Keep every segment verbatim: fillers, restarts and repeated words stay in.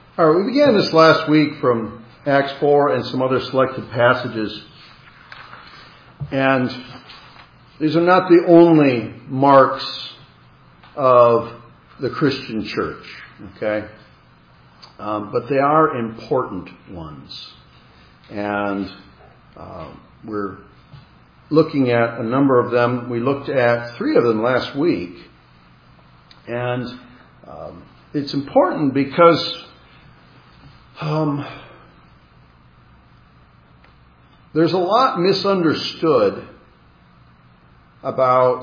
All right, we began this last week from Acts four and some other selected passages. And these are not the only marks of the Christian church, okay? Um, but they are important ones. And uh, we're looking at a number of them. We looked at three of them last week. And um, it's important because um, there's a lot misunderstood about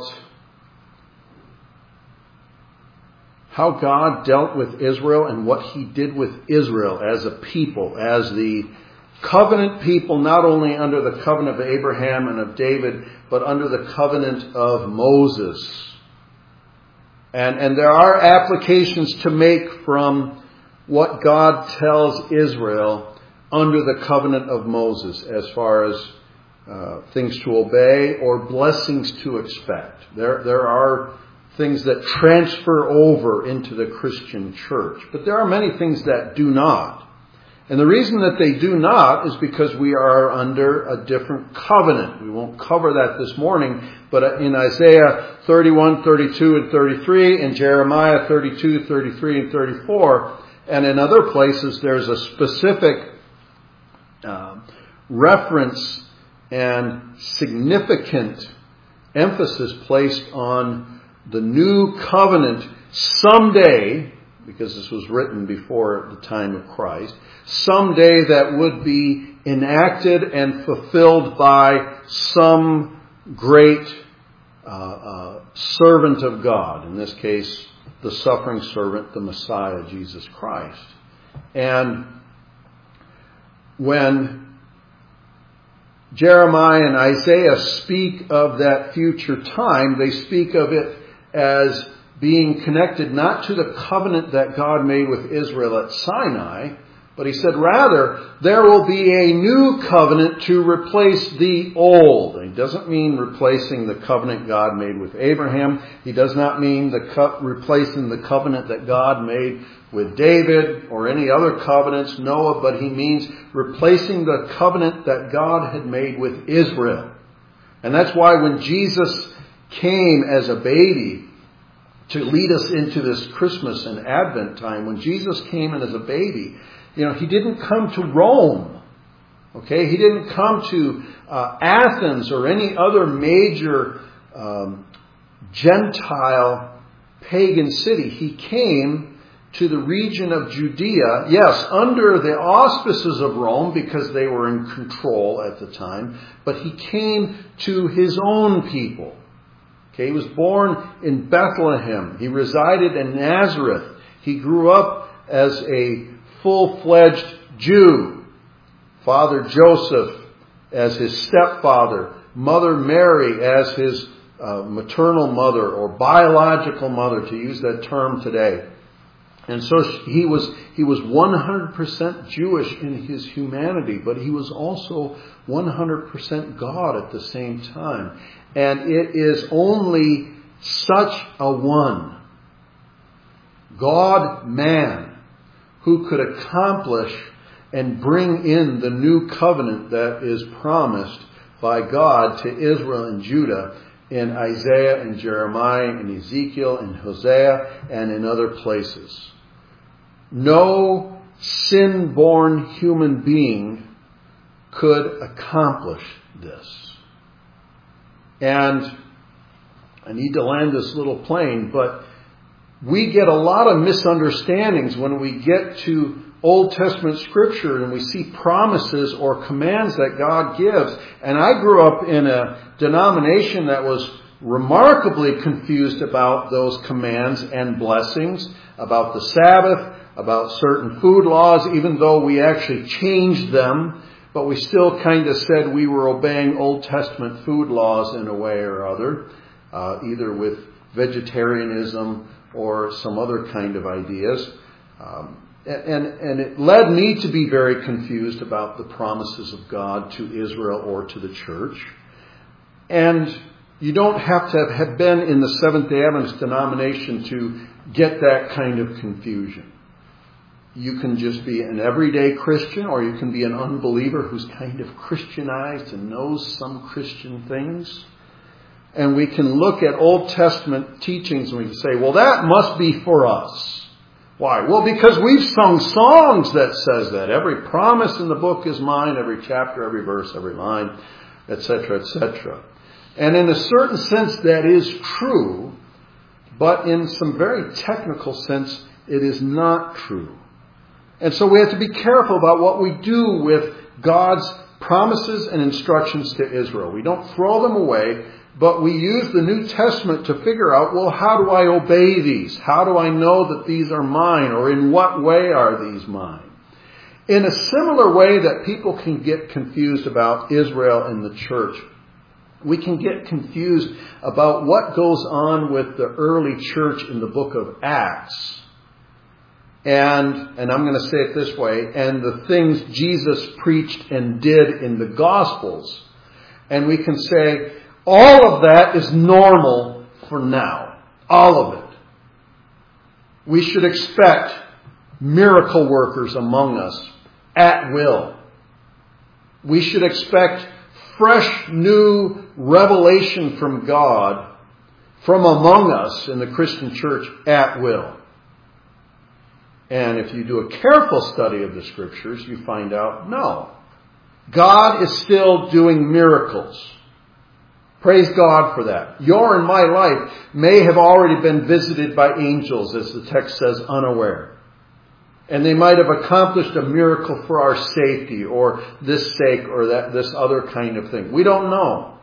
how God dealt with Israel and what He did with Israel as a people, as the covenant people, not only under the covenant of Abraham and of David, but under the covenant of Moses. And, and there are applications to make from what God tells Israel under the covenant of Moses as far as uh, things to obey or blessings to expect. There, there are things that transfer over into the Christian church, but there are many things that do not. And the reason that they do not is because we are under a different covenant. We won't cover that this morning, but in Isaiah thirty-one, thirty-two, and thirty-three, in Jeremiah thirty-two, thirty-three, and thirty-four, and in other places there's a specific uh, reference and significant emphasis placed on the new covenant someday, because this was written before the time of Christ, someday that would be enacted and fulfilled by some great uh, uh, servant of God. In this case, the suffering servant, the Messiah, Jesus Christ. And when Jeremiah and Isaiah speak of that future time, they speak of it as being connected not to the covenant that God made with Israel at Sinai, but he said, rather, there will be a new covenant to replace the old. And he doesn't mean replacing the covenant God made with Abraham. He does not mean the co- replacing the covenant that God made with David or any other covenants, Noah, but he means replacing the covenant that God had made with Israel. And that's why when Jesus came as a baby to lead us into this Christmas and Advent time, when Jesus came in as a baby, you know, he didn't come to Rome. Okay, he didn't come to uh, Athens or any other major um, Gentile pagan city. He came to the region of Judea, yes, under the auspices of Rome because they were in control at the time, but he came to his own people. Okay, he was born in Bethlehem. He resided in Nazareth. He grew up as a full-fledged Jew. Father Joseph as his stepfather. Mother Mary as his uh, maternal mother or biological mother, to use that term today. And so he was he was one hundred percent Jewish in his humanity, but he was also one hundred percent God at the same time. And it is only such a one, God-man, who could accomplish and bring in the new covenant that is promised by God to Israel and Judah in Isaiah and Jeremiah and Ezekiel and Hosea and in other places. No sin-born human being could accomplish this. And I need to land this little plane, but we get a lot of misunderstandings when we get to Old Testament Scripture and we see promises or commands that God gives. And I grew up in a denomination that was remarkably confused about those commands and blessings, about the Sabbath, about certain food laws, even though we actually changed them. But we still kind of said we were obeying Old Testament food laws in a way or other, uh, either with vegetarianism or some other kind of ideas. Um, and, and it led me to be very confused about the promises of God to Israel or to the church. And you don't have to have been in the Seventh-day Adventist denomination to get that kind of confusion. You can just be an everyday Christian, or you can be an unbeliever who's kind of Christianized and knows some Christian things. And we can look at Old Testament teachings and we can say, well, that must be for us. Why? Well, because we've sung songs that says that. Every promise in the book is mine, every chapter, every verse, every line, et cetera, et cetera. And in a certain sense, that is true. But in some very technical sense, it is not true. And so we have to be careful about what we do with God's promises and instructions to Israel. We don't throw them away, but we use the New Testament to figure out, well, how do I obey these? How do I know that these are mine? Or in what way are these mine? In a similar way that people can get confused about Israel and the church, we can get confused about what goes on with the early church in the book of Acts. And, and I'm going to say it this way, and the things Jesus preached and did in the Gospels. And we can say, all of that is normal for now. All of it. We should expect miracle workers among us at will. We should expect fresh new revelation from God from among us in the Christian church at will. And if you do a careful study of the Scriptures, you find out, no. God is still doing miracles. Praise God for that. Your and my life may have already been visited by angels, as the text says, unaware. And they might have accomplished a miracle for our safety, or this sake, or that this other kind of thing. We don't know.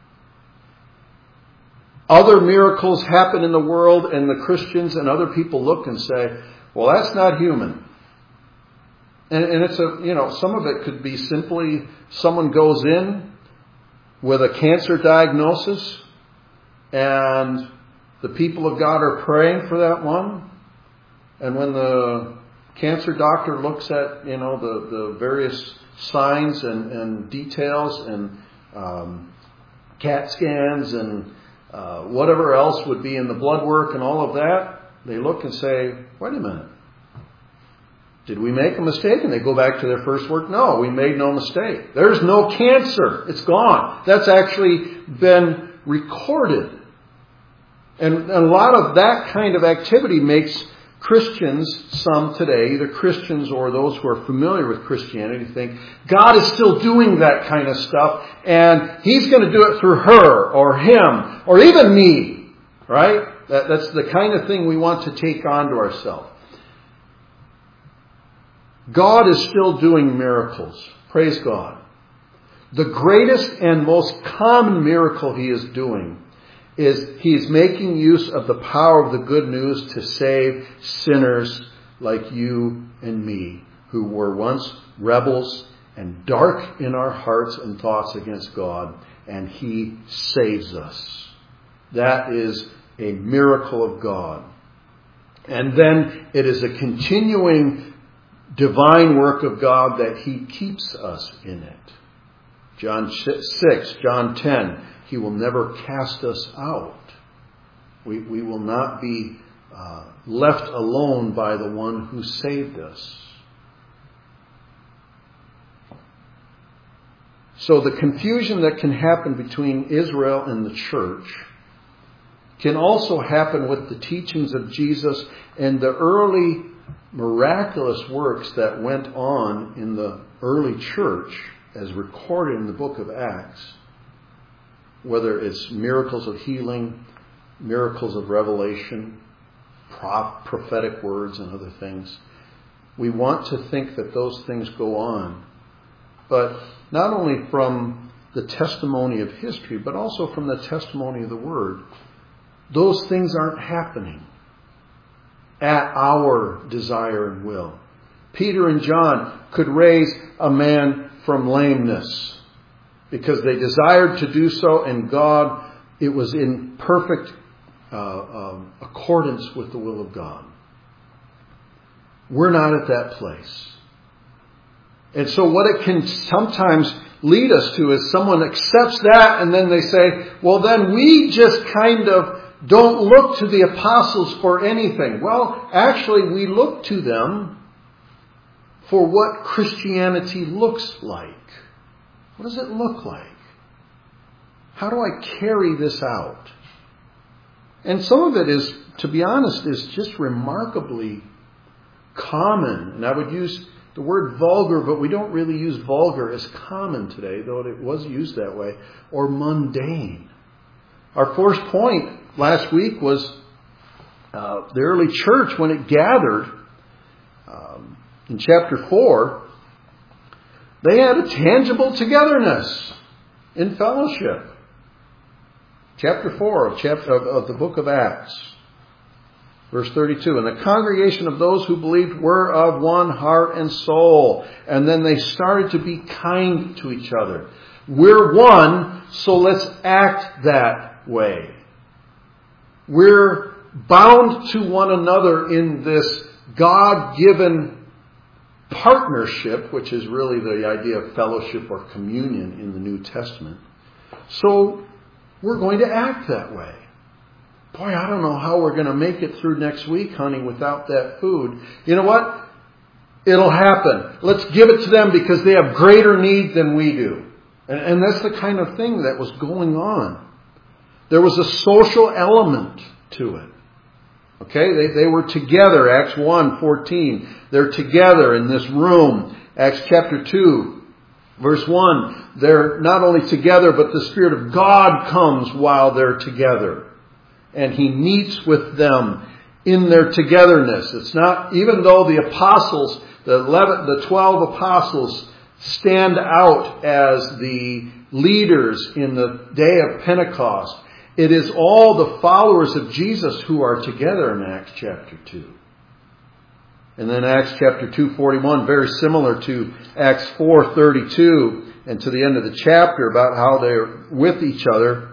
Other miracles happen in the world, and the Christians and other people look and say, well, that's not human. And, and it's a, you know, some of it could be simply someone goes in with a cancer diagnosis and the people of God are praying for that one. And when the cancer doctor looks at, you know, the, the various signs and, and details and um, CAT scans and uh, whatever else would be in the blood work and all of that, they look and say, wait a minute. Did we make a mistake? And they go back to their first work. No, we made no mistake. There's no cancer. It's gone. That's actually been recorded. And a lot of that kind of activity makes Christians, some today, either Christians or those who are familiar with Christianity, think God is still doing that kind of stuff and He's going to do it through her or him or even me. Right? That, that's the kind of thing we want to take on to ourselves. God is still doing miracles. Praise God. The greatest and most common miracle He is doing is He is making use of the power of the good news to save sinners like you and me, who were once rebels and dark in our hearts and thoughts against God, and He saves us. That is a miracle of God. And then it is a continuing divine work of God that He keeps us in it. John six, John ten, He will never cast us out. We, we will not be uh, left alone by the one who saved us. So the confusion that can happen between Israel and the church can also happen with the teachings of Jesus and the early miraculous works that went on in the early church as recorded in the book of Acts. Whether it's miracles of healing, miracles of revelation, prophetic words and other things. We want to think that those things go on. But not only from the testimony of history, but also from the testimony of the Word. Those things aren't happening at our desire and will. Peter and John could raise a man from lameness because they desired to do so, and God, it was in perfect uh, um, accordance with the will of God. We're not at that place. And so what it can sometimes lead us to is someone accepts that and then they say, well, then we just kind of don't look to the apostles for anything. Well, actually, we look to them for what Christianity looks like. What does it look like? How do I carry this out? And some of it is, to be honest, is just remarkably common. And I would use the word vulgar, but we don't really use vulgar as common today, though it was used that way, or mundane. Our first point last week was uh, the early church, when it gathered um, in chapter four, they had a tangible togetherness in fellowship. Chapter four of, chapter, of, of the book of Acts. Verse thirty-two, and the congregation of those who believed were of one heart and soul. And then they started to be kind to each other. We're one, so let's act that way. We're bound to one another in this God-given partnership, which is really the idea of fellowship or communion in the New Testament. So we're going to act that way. Boy, I don't know how we're going to make it through next week, honey, without that food. You know what? It'll happen. Let's give it to them because they have greater need than we do. And, and that's the kind of thing that was going on. There was a social element to it. Okay, they, they were together. Acts one fourteen. They're together in this room. Acts chapter two, verse one. They're not only together, but the Spirit of God comes while they're together. And He meets with them in their togetherness. It's not, even though the apostles, the eleven, the twelve apostles stand out as the leaders in the day of Pentecost, it is all the followers of Jesus who are together in Acts chapter two. And then Acts chapter two forty-one, very similar to Acts four thirty-two and to the end of the chapter about how they're with each other.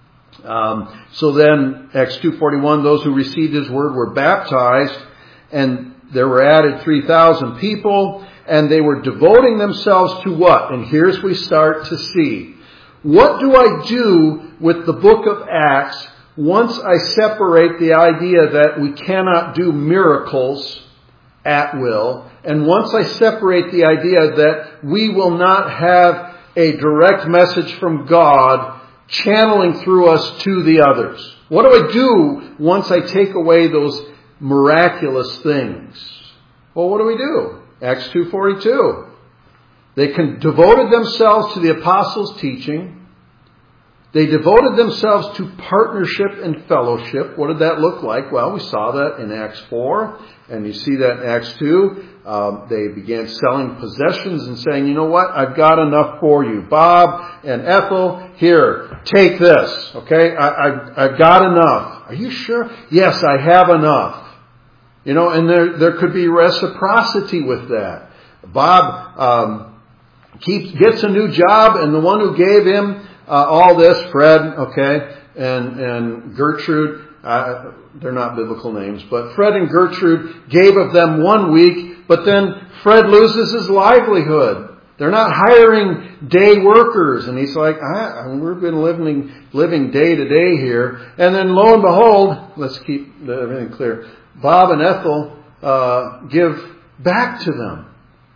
Um, so then, Acts two forty-one, those who received His word were baptized, and there were added three thousand people, and they were devoting themselves to what? And here's we start to see. What do I do with the book of Acts once I separate the idea that we cannot do miracles at will, and once I separate the idea that we will not have a direct message from God channeling through us to the others? What do I do once I take away those miraculous things? Well, what do we do? Acts two forty-two. They con- devoted themselves to the apostles' teaching. They devoted themselves to partnership and fellowship. What did that look like? Well, we saw that in Acts four, and you see that in Acts two. Um, they began selling possessions and saying, you know what, I've got enough for you. Bob and Ethel, here, take this. Okay, I, I, I've got enough. Are you sure? Yes, I have enough. You know, and there, there could be reciprocity with that. Bob um, keeps gets a new job, and the one who gave him uh, all this, Fred, okay, and, and Gertrude, uh, they're not biblical names, but Fred and Gertrude gave of them one week, but then Fred loses his livelihood. They're not hiring day workers. And he's like, ah, we've been living, living day to day here. And then lo and behold, let's keep everything clear. Bob and Ethel uh, give back to them.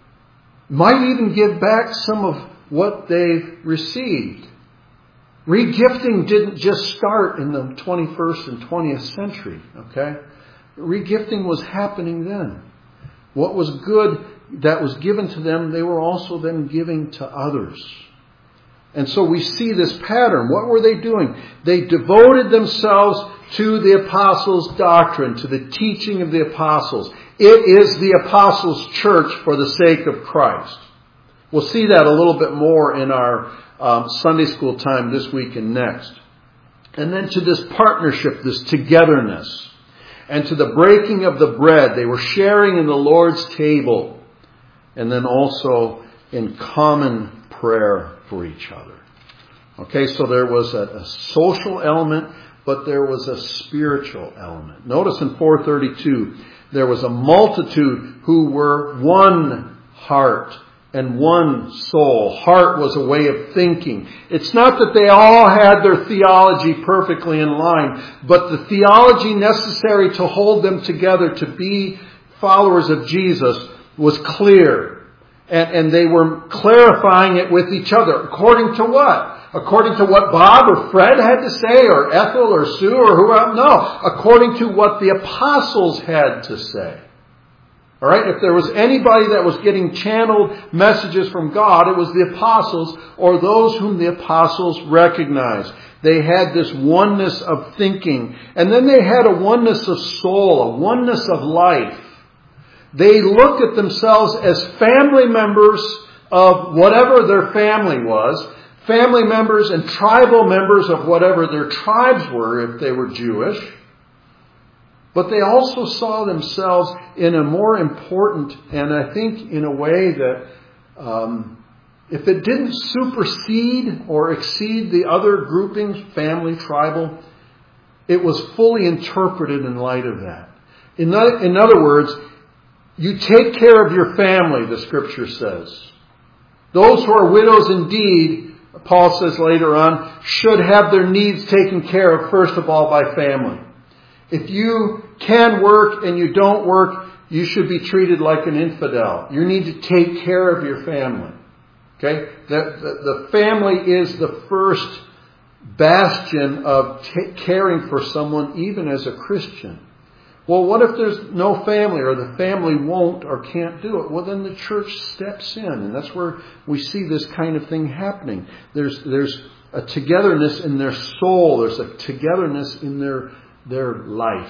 Might even give back some of what they've received. Regifting didn't just start in the twenty-first and twentieth century. Okay, regifting was happening then. What was good that was given to them, they were also then giving to others. And so we see this pattern. What were they doing? They devoted themselves to the apostles' doctrine, to the teaching of the apostles. It is the apostles' church for the sake of Christ. We'll see that a little bit more in our um, Sunday school time this week and next. And then to this partnership, this togetherness. And to the breaking of the bread. They were sharing in the Lord's table. And then also in common prayer for each other. Okay, so there was a, a social element, but there was a spiritual element. Notice in four thirty-two, there was a multitude who were one heart and one soul. Heart was a way of thinking. It's not that they all had their theology perfectly in line, but the theology necessary to hold them together, to be followers of Jesus, was clear. And, and they were clarifying it with each other. According to what? According to what Bob or Fred had to say, or Ethel or Sue or whoever? No. According to what the apostles had to say. All right? If there was anybody that was getting channeled messages from God, it was the apostles or those whom the apostles recognized. They had this oneness of thinking. And then they had a oneness of soul, a oneness of life. They looked at themselves as family members of whatever their family was, family members and tribal members of whatever their tribes were if they were Jewish. But they also saw themselves in a more important, and I think in a way that um, if it didn't supersede or exceed the other groupings, family, tribal, it was fully interpreted in light of that. In other, in other words, you take care of your family, the Scripture says. Those who are widows indeed, Paul says later on, should have their needs taken care of first of all by family. If you can work and you don't work, you should be treated like an infidel. You need to take care of your family. Okay? The, the, the family is the first bastion of t- caring for someone, even as a Christian. Well, what if there's no family, or the family won't or can't do it? Well, then the church steps in, and that's where we see this kind of thing happening. There's there's a togetherness in their soul. There's a togetherness in their their life.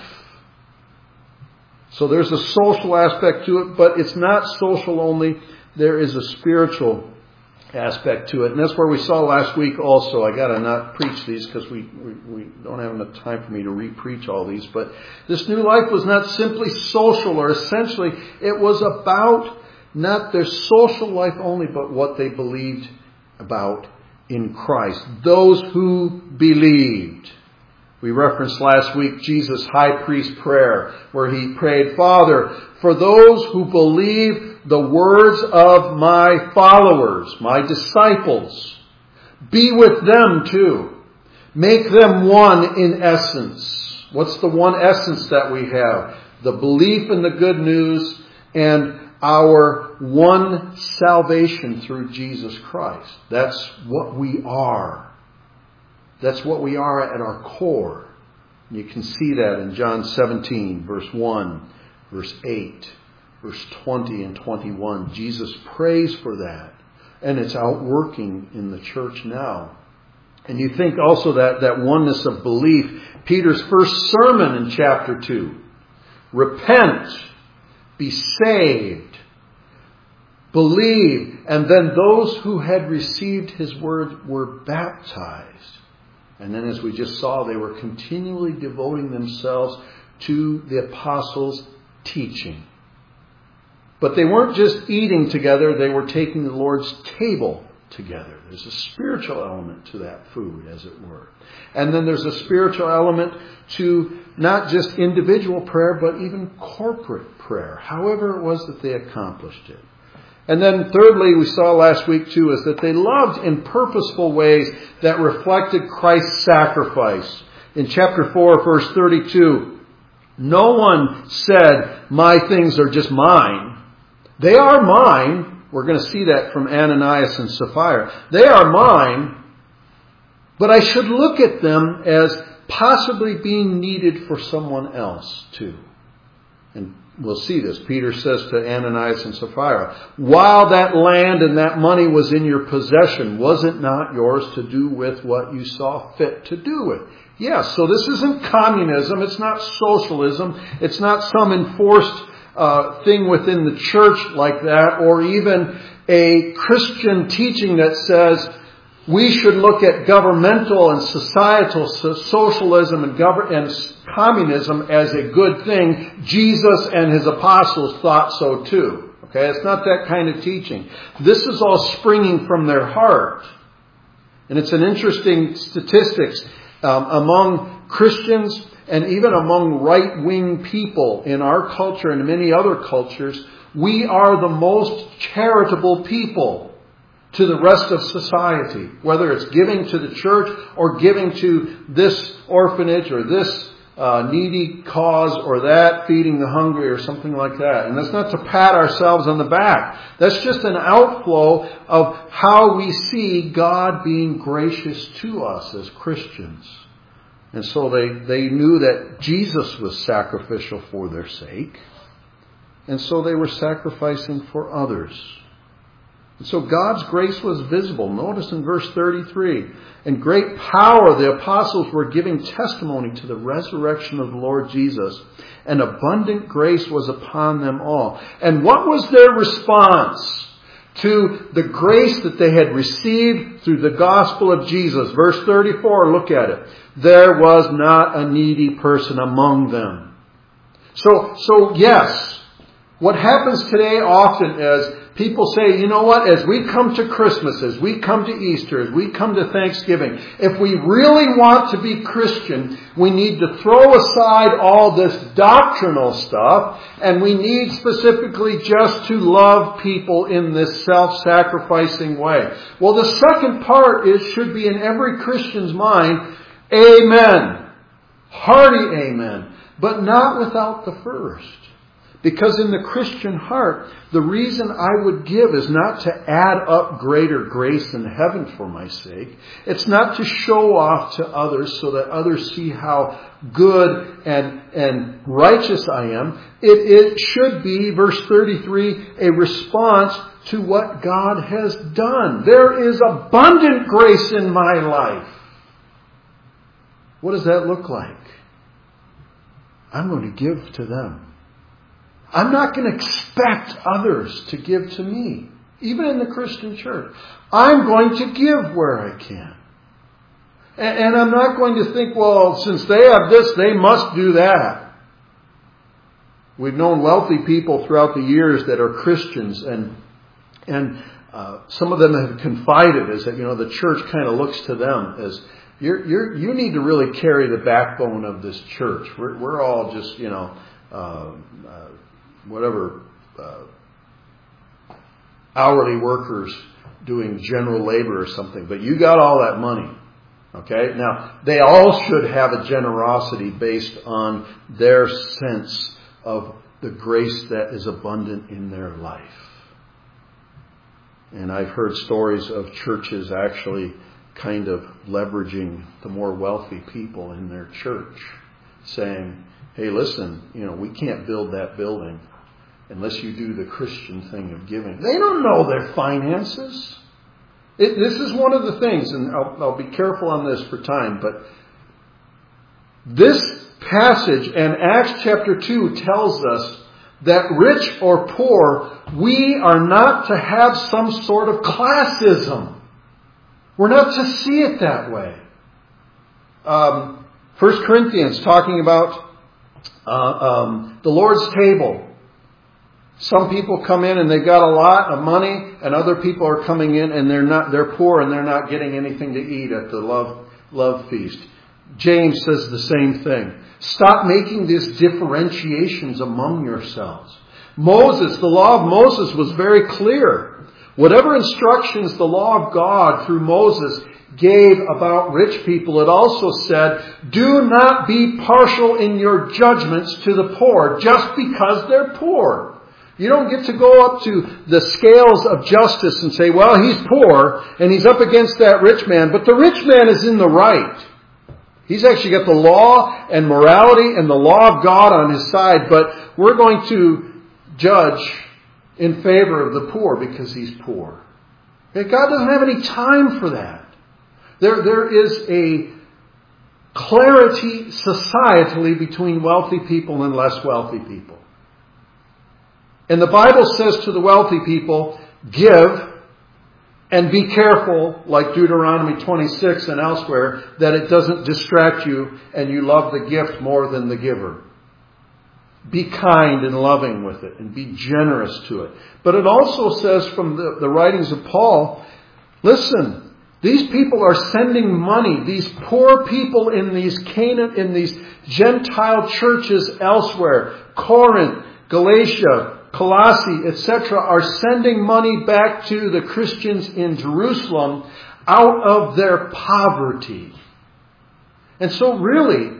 So there's a social aspect to it, but it's not social only. There is a spiritual aspect to it. And that's where we saw last week also. I got to not preach these because we, we, we don't have enough time for me to re-preach all these. But this new life was not simply social, or essentially it was about not their social life only, but what they believed about in Christ. Those who believed. We referenced last week Jesus' high priest prayer, where he prayed, Father, for those who believe the words of my followers, my disciples, be with them too. Make them one in essence. What's the one essence that we have? The belief in the good news and our one salvation through Jesus Christ. That's what we are. That's what we are at our core. You can see that in John seventeen, verse one, verse eight, verse twenty and twenty-one. Jesus prays for that. And it's outworking in the church now. And you think also that, that oneness of belief. Peter's first sermon in chapter two. Repent. Be saved. Believe. And then those who had received his word were baptized. And then as we just saw, they were continually devoting themselves to the apostles' teaching. But they weren't just eating together, they were taking the Lord's table together. There's a spiritual element to that food, as it were. And then there's a spiritual element to not just individual prayer, but even corporate prayer, however it was that they accomplished it. And then thirdly, we saw last week too, is that they loved in purposeful ways that reflected Christ's sacrifice. In chapter four, verse thirty-two, no one said, my things are just mine. They are mine. We're going to see that from Ananias and Sapphira. They are mine, but I should look at them as possibly being needed for someone else too. And we'll see this. Peter says to Ananias and Sapphira, while that land and that money was in your possession, was it not yours to do with what you saw fit to do with? Yes, so this isn't communism. It's not socialism. It's not some enforced uh, thing within the church like that, or even a Christian teaching that says we should look at governmental and societal so socialism and, gov- and communism as a good thing. Jesus and his apostles thought so too. Okay, it's not that kind of teaching. This is all springing from their heart. And it's an interesting statistics um, among Christians and even among right-wing people in our culture and many other cultures. We are the most charitable people to the rest of society, whether it's giving to the church or giving to this orphanage or this uh, needy cause or that, feeding the hungry or something like that. And that's not to pat ourselves on the back. That's just an outflow of how we see God being gracious to us as Christians. And so they, they knew that Jesus was sacrificial for their sake. And so they were sacrificing for others. And so God's grace was visible. Notice in verse thirty-three, in great power the apostles were giving testimony to the resurrection of the Lord Jesus, and abundant grace was upon them all. And what was their response to the grace that they had received through the gospel of Jesus? Verse thirty-four, look at it. There was not a needy person among them. So, so yes, what happens today often is people say, you know what, as we come to Christmas, as we come to Easter, as we come to Thanksgiving, if we really want to be Christian, we need to throw aside all this doctrinal stuff, and we need specifically just to love people in this self-sacrificing way. Well, the second part is should be in every Christian's mind, amen. Hearty amen. But not without the first. Because in the Christian heart, the reason I would give is not to add up greater grace in heaven for my sake. It's not to show off to others so that others see how good and, and righteous I am. It, it should be, verse thirty-three, a response to what God has done. There is abundant grace in my life. What does that look like? I'm going to give to them. I'm not going to expect others to give to me, even in the Christian church. I'm going to give where I can. And, and I'm not going to think, well, since they have this, they must do that. We've known wealthy people throughout the years that are Christians, and and uh, some of them have confided as that, you know, the church kind of looks to them as, you're, you're, you need to really carry the backbone of this church. We're, we're all just, you know, uh, uh, whatever, uh, hourly workers doing general labor or something, but you got all that money. Okay? Now, they all should have a generosity based on their sense of the grace that is abundant in their life. And I've heard stories of churches actually kind of leveraging the more wealthy people in their church, saying, hey, listen, you know, we can't build that building unless you do the Christian thing of giving. They don't know their finances. It, this is one of the things, and I'll, I'll be careful on this for time, but this passage and Acts chapter two tells us that rich or poor, we are not to have some sort of classism. We're not to see it that way. Um, First Corinthians talking about uh, um, the Lord's table. Some people come in and they've got a lot of money, and other people are coming in and they're not, they're poor and they're not getting anything to eat at the love, love feast. James says the same thing. Stop making these differentiations among yourselves. Moses, the law of Moses was very clear. Whatever instructions the law of God through Moses gave about rich people, it also said, do not be partial in your judgments to the poor just because they're poor. You don't get to go up to the scales of justice and say, well, he's poor and he's up against that rich man, but the rich man is in the right. He's actually got the law and morality and the law of God on his side, but we're going to judge in favor of the poor because he's poor. Okay, God doesn't have any time for that. There, there is a clarity societally between wealthy people and less wealthy people. And the Bible says to the wealthy people, give and be careful, like Deuteronomy twenty-six and elsewhere, that it doesn't distract you and you love the gift more than the giver. Be kind and loving with it and be generous to it. But it also says from the, the writings of Paul, listen, these people are sending money. These poor people in these Canaan, in these Gentile churches elsewhere, Corinth, Galatia, Colossae, et cetera, are sending money back to the Christians in Jerusalem out of their poverty. And so really,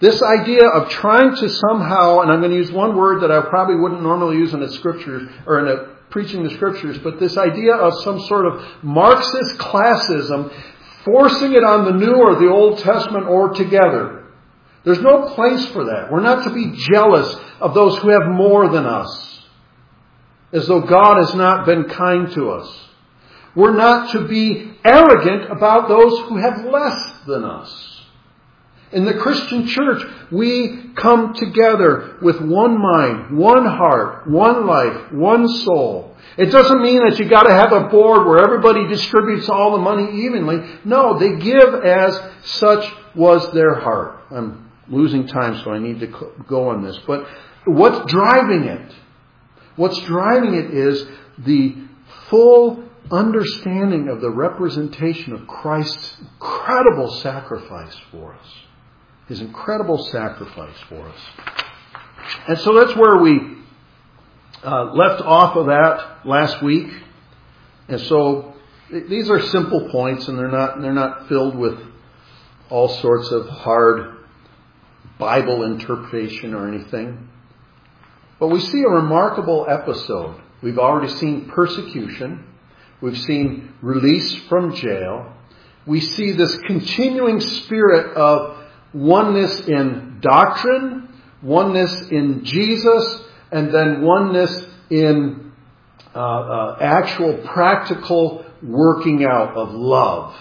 This idea of trying to somehow, and I'm going to use one word that I probably wouldn't normally use in a scripture or in a preaching the scriptures, but this idea of some sort of Marxist classism, forcing it on the New or the Old Testament or together. There's no place for that. We're not to be jealous of those who have more than us, as though God has not been kind to us. We're not to be arrogant about those who have less than us. In the Christian church, we come together with one mind, one heart, one life, one soul. It doesn't mean that you got to have a board where everybody distributes all the money evenly. No, they give as such was their heart. I'm losing time, so I need to go on this. But what's driving it? What's driving it is the full understanding of the representation of Christ's incredible sacrifice for us. His incredible sacrifice for us. And so that's where we uh, left off of that last week. And so th- these are simple points, and they're not they're not filled with all sorts of hard Bible interpretation or anything. But we see a remarkable episode. We've already seen persecution. We've seen release from jail. We see this continuing spirit of oneness in doctrine, oneness in Jesus, and then oneness in uh, uh, actual practical working out of love.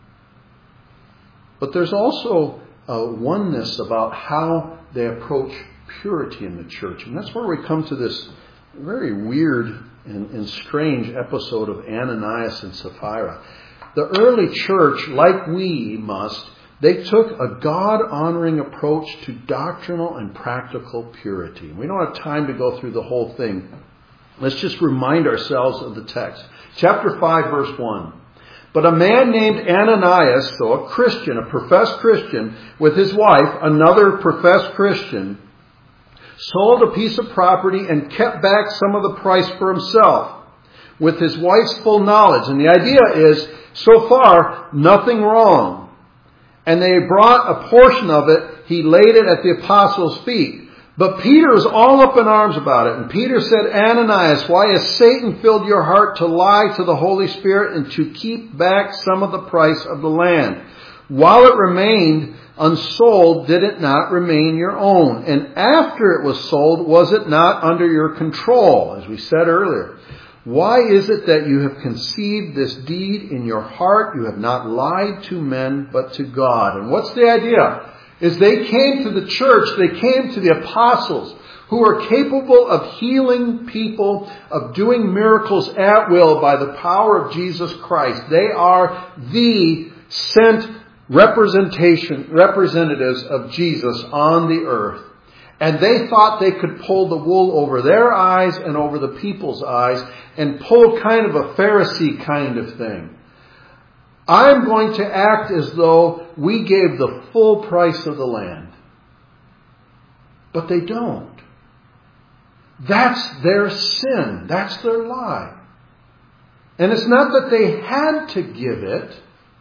But there's also a oneness about how they approach purity in the church. And that's where we come to this very weird and, and strange episode of Ananias and Sapphira. The early church, like we must, they took a God-honoring approach to doctrinal and practical purity. We don't have time to go through the whole thing. Let's just remind ourselves of the text. Chapter five, verse one. But a man named Ananias, so a Christian, a professed Christian, with his wife, another professed Christian, sold a piece of property and kept back some of the price for himself with his wife's full knowledge. And the idea is, so far, nothing wrong. And they brought a portion of it. He laid it at the apostles' feet. But Peter was all up in arms about it. And Peter said, Ananias, why has Satan filled your heart to lie to the Holy Spirit and to keep back some of the price of the land? While it remained unsold, did it not remain your own? And after it was sold, was it not under your control, as we said earlier? Why is it that you have conceived this deed in your heart? You have not lied to men, but to God. And what's the idea? Is they came to the church, they came to the apostles, who are capable of healing people, of doing miracles at will by the power of Jesus Christ. They are the sent representation, representatives of Jesus on the earth. And they thought they could pull the wool over their eyes and over the people's eyes and pull kind of a Pharisee kind of thing. I'm going to act as though we gave the full price of the land. But they don't. That's their sin. That's their lie. And it's not that they had to give it.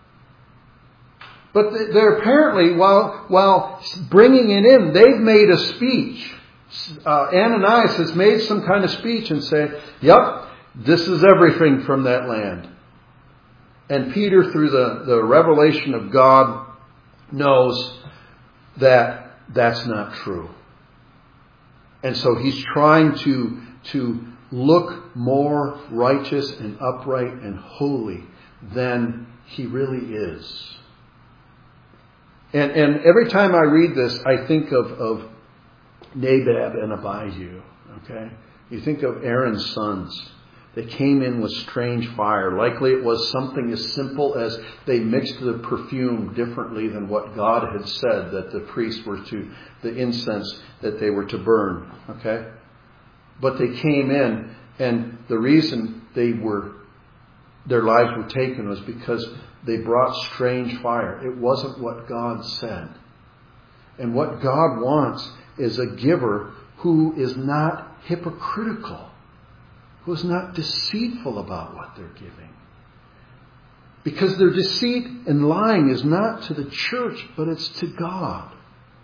But they're apparently, while while bringing it in, they've made a speech. Uh, Ananias has made some kind of speech and said, yep, this is everything from that land. And Peter, through the, the revelation of God, knows that that's not true. And so he's trying to, to look more righteous and upright and holy than he really is. And, and every time I read this, I think of, of Nadab and Abihu. Okay? You think of Aaron's sons. They came in with strange fire. Likely it was something as simple as they mixed the perfume differently than what God had said that the priests were to, the incense that they were to burn. Okay? But they came in, and the reason they were, their lives were taken was because they brought strange fire. It wasn't what God said. And what God wants is a giver who is not hypocritical, who is not deceitful about what they're giving. Because their deceit and lying is not to the church, but it's to God.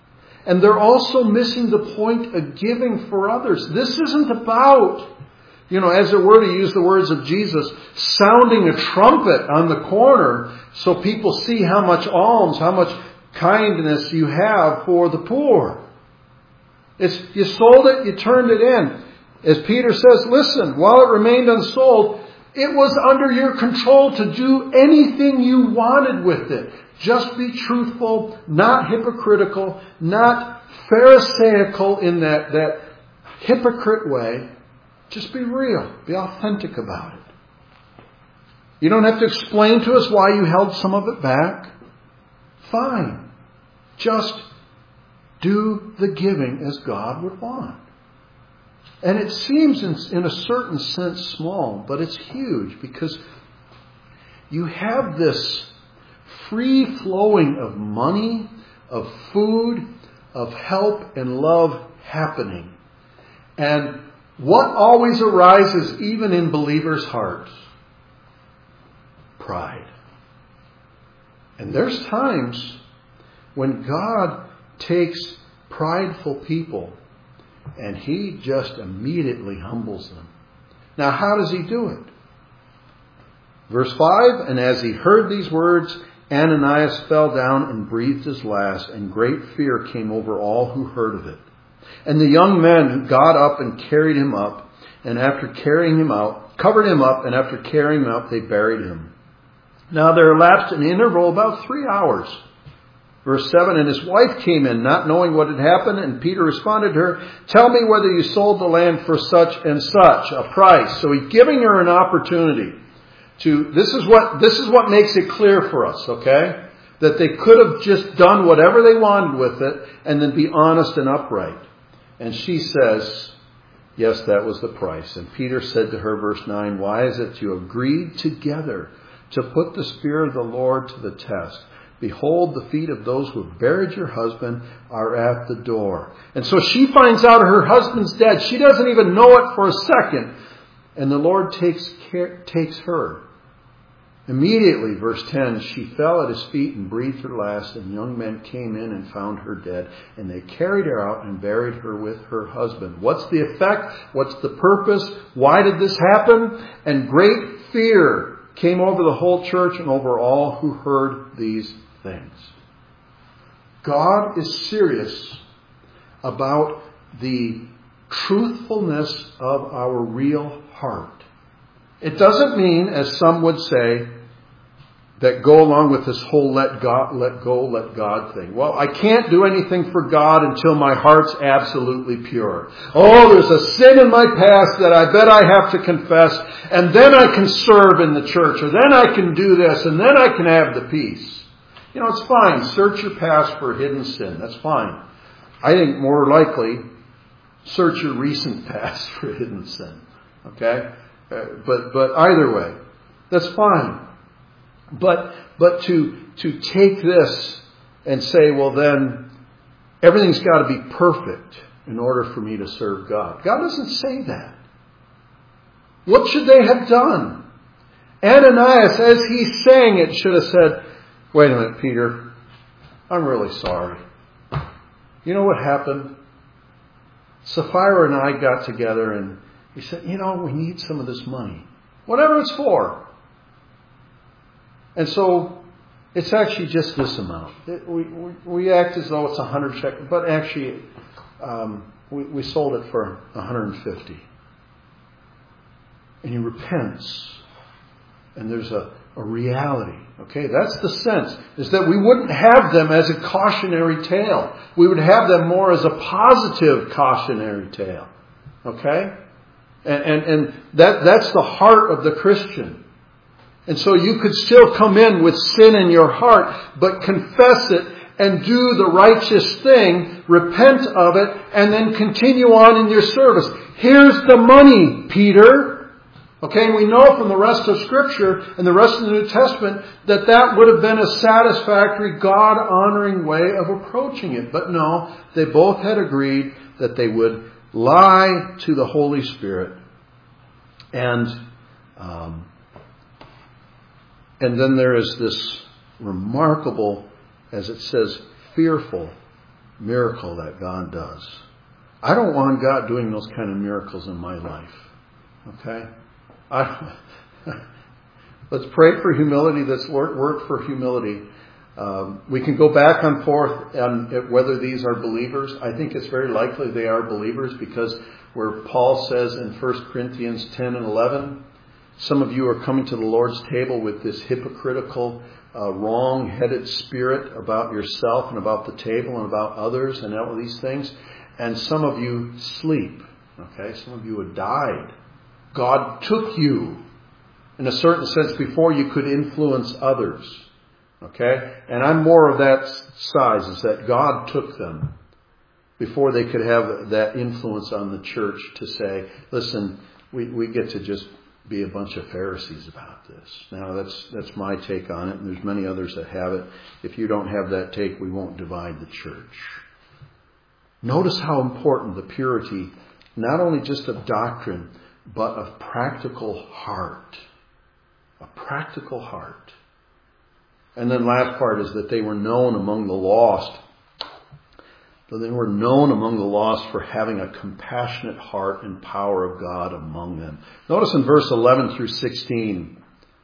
And they're also missing the point of giving for others. This isn't about, you know, as it were, to use the words of Jesus, sounding a trumpet on the corner so people see how much alms, how much kindness you have for the poor. It's, you sold it, you turned it in. As Peter says, listen, while it remained unsold, it was under your control to do anything you wanted with it. Just be truthful, not hypocritical, not pharisaical in that, that hypocrite way. Just be real. Be authentic about it. You don't have to explain to us why you held some of it back. Fine. Just do the giving as God would want. And it seems in, in a certain sense small, but it's huge because you have this free flowing of money, of food, of help and love happening. And what always arises even in believers' hearts? Pride. And there's times when God takes prideful people and He just immediately humbles them. Now, how does He do it? Verse five, and as he heard these words, Ananias fell down and breathed his last, and great fear came over all who heard of it. And the young men got up and carried him up, and after carrying him out, covered him up, and after carrying him out, they buried him. Now there elapsed an interval about three hours. Verse seven, and his wife came in, not knowing what had happened, and Peter responded to her, tell me whether you sold the land for such and such a price. So he's giving her an opportunity to, this is what, this is what makes it clear for us, okay? That they could have just done whatever they wanted with it and then be honest and upright. And she says, yes, that was the price. And Peter said to her, verse nine, why is it you agreed together to put the Spirit of the Lord to the test? Behold, the feet of those who have buried your husband are at the door. And so she finds out her husband's dead. She doesn't even know it for a second. And the Lord takes care, takes her. Immediately, verse ten, she fell at his feet and breathed her last, and young men came in and found her dead, and they carried her out and buried her with her husband. What's the effect? What's the purpose? Why did this happen? And great fear came over the whole church and over all who heard these things. God is serious about the truthfulness of our real heart. It doesn't mean, as some would say, that go along with this whole let God, let go, let God thing. Well, I can't do anything for God until my heart's absolutely pure. Oh, there's a sin in my past that I bet I have to confess, and then I can serve in the church, or then I can do this, and then I can have the peace. You know, it's fine. Search your past for hidden sin. That's fine. I think more likely, search your recent past for hidden sin. Okay? Uh, but but either way, that's fine. But but to to take this and say, well then, everything's got to be perfect in order for me to serve God. God doesn't say that. What should they have done? Ananias, as he's saying it, should have said, wait a minute, Peter, I'm really sorry. You know what happened? Sapphira and I got together and he said, you know, we need some of this money. Whatever it's for. And so, it's actually just this amount. It, we, we, we act as though it's a hundred shekels, but actually, um, we, we sold it for a hundred and fifty. And he repents. And there's a, a reality. Okay, that's the sense. Is that we wouldn't have them as a cautionary tale. We would have them more as a positive cautionary tale. Okay? And, and, and that, that's the heart of the Christian. And so you could still come in with sin in your heart, but confess it and do the righteous thing, repent of it, and then continue on in your service. Here's the money, Peter. Okay, and we know from the rest of Scripture and the rest of the New Testament that that would have been a satisfactory, God-honoring way of approaching it. But no, they both had agreed that they would lie to the Holy Spirit. And um, and then there is this remarkable, as it says, fearful miracle that God does. I don't want God doing those kind of miracles in my life. Okay? I, let's pray for humility. Let's work for humility. Um, we can go back and forth on whether these are believers. I think it's very likely they are believers, because where Paul says in First Corinthians ten and eleven, some of you are coming to the Lord's table with this hypocritical, uh, wrong-headed spirit about yourself and about the table and about others and all of these things. And some of you sleep. Okay, some of you have died. God took you, in a certain sense, before you could influence others. Okay, and I'm more of that size, is that God took them before they could have that influence on the church to say, listen, we, we get to just be a bunch of Pharisees about this. Now that's that's my take on it, and there's many others that have it. If you don't have that take, we won't divide the church. Notice how important the purity, not only just of doctrine, but of practical heart. A practical heart. And then last part is that they were known among the lost. That they were known among the lost for having a compassionate heart and power of God among them. Notice in verse eleven through sixteen.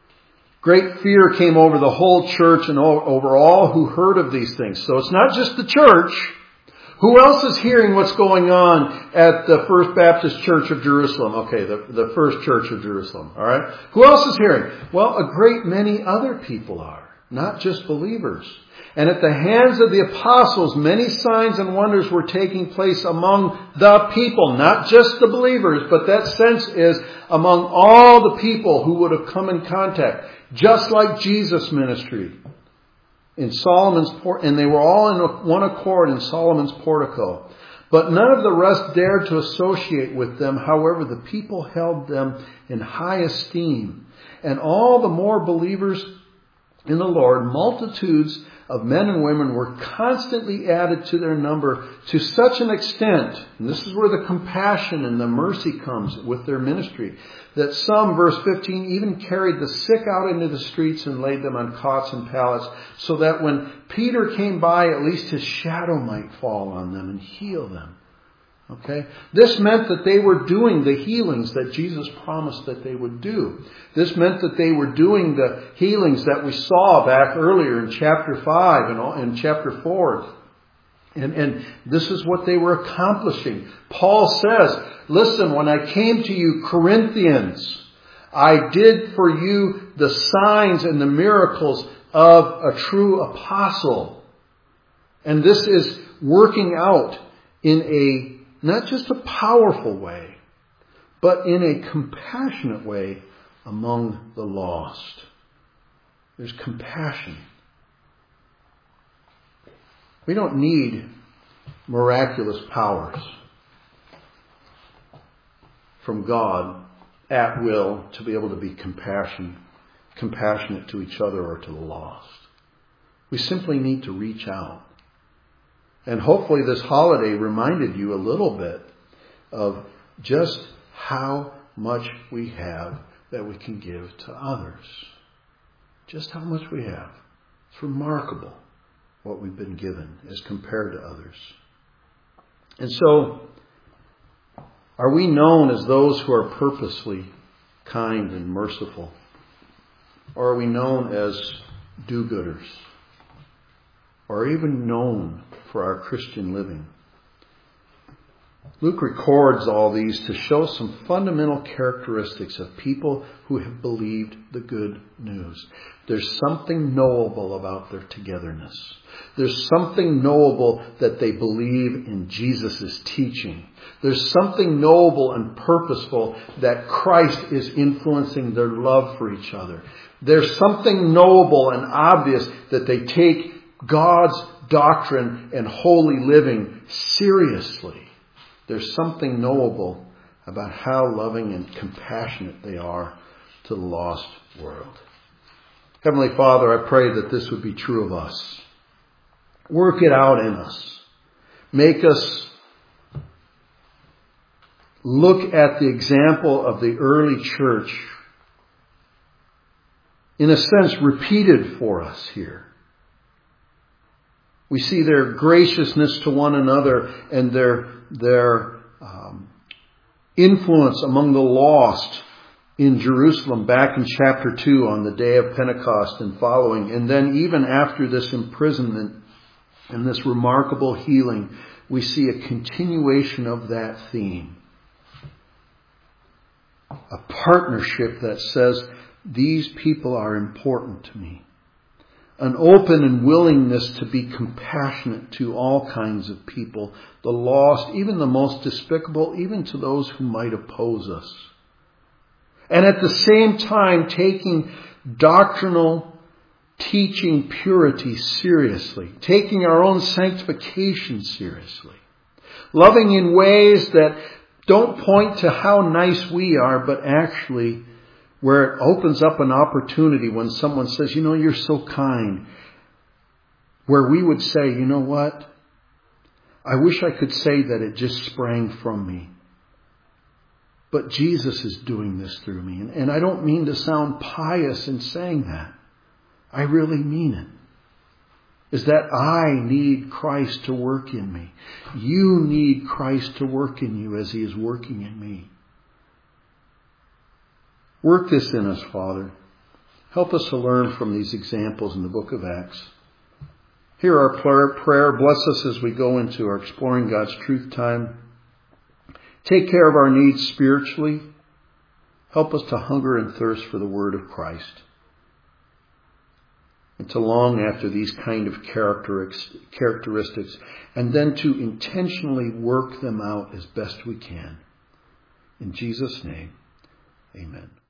Great fear came over the whole church and over all who heard of these things. So it's not just the church. Who else is hearing what's going on at the First Baptist Church of Jerusalem? Okay, the, the first church of Jerusalem. All right. Who else is hearing? Well, a great many other people are. Not just believers. And at the hands of the apostles, many signs and wonders were taking place among the people. Not just the believers, but that sense is among all the people who would have come in contact. Just like Jesus' ministry in Solomon's port, and they were all in one accord in Solomon's portico. But none of the rest dared to associate with them. However, the people held them in high esteem. And all the more believers in the Lord, multitudes of men and women were constantly added to their number to such an extent, and this is where the compassion and the mercy comes with their ministry, that some, verse fifteen, even carried the sick out into the streets and laid them on cots and pallets, so that when Peter came by, at least his shadow might fall on them and heal them. Okay? This meant that they were doing the healings that Jesus promised that they would do. This meant that they were doing the healings that we saw back earlier in chapter five and in chapter four. And, and this is what they were accomplishing. Paul says, listen, when I came to you, Corinthians, I did for you the signs and the miracles of a true apostle. And this is working out in a not just a powerful way, but in a compassionate way among the lost. There's compassion. We don't need miraculous powers from God at will to be able to be compassion, compassionate to each other or to the lost. We simply need to reach out. And hopefully this holiday reminded you a little bit of just how much we have that we can give to others. Just how much we have. It's remarkable what we've been given as compared to others. And so, are we known as those who are purposely kind and merciful? Or are we known as do-gooders? Or even known for our Christian living? Luke records all these to show some fundamental characteristics of people who have believed the good news. There's something knowable about their togetherness. There's something knowable that they believe in Jesus' teaching. There's something knowable and purposeful that Christ is influencing their love for each other. There's something knowable and obvious that they take God's doctrine and holy living seriously. There's something knowable about how loving and compassionate they are to the lost world. Heavenly Father, I pray that this would be true of us. Work it out in us. Make us look at the example of the early church, in a sense, repeated for us here. We see their graciousness to one another and their, their um, influence among the lost in Jerusalem back in chapter two on the day of Pentecost and following. And then even after this imprisonment and this remarkable healing, we see a continuation of that theme. A partnership that says, these people are important to me. An open and willingness to be compassionate to all kinds of people, the lost, even the most despicable, even to those who might oppose us. And at the same time, taking doctrinal teaching purity seriously, taking our own sanctification seriously, loving in ways that don't point to how nice we are, but actually where it opens up an opportunity when someone says, you know, you're so kind, where we would say, you know what? I wish I could say that it just sprang from me. But Jesus is doing this through me. And, and I don't mean to sound pious in saying that. I really mean it. Is that I need Christ to work in me. You need Christ to work in you as He is working in me. Work this in us, Father. Help us to learn from these examples in the book of Acts. Hear our prayer. Bless us as we go into our Exploring God's Truth time. Take care of our needs spiritually. Help us to hunger and thirst for the Word of Christ. And to long after these kind of characteristics. And then to intentionally work them out as best we can. In Jesus' name, amen.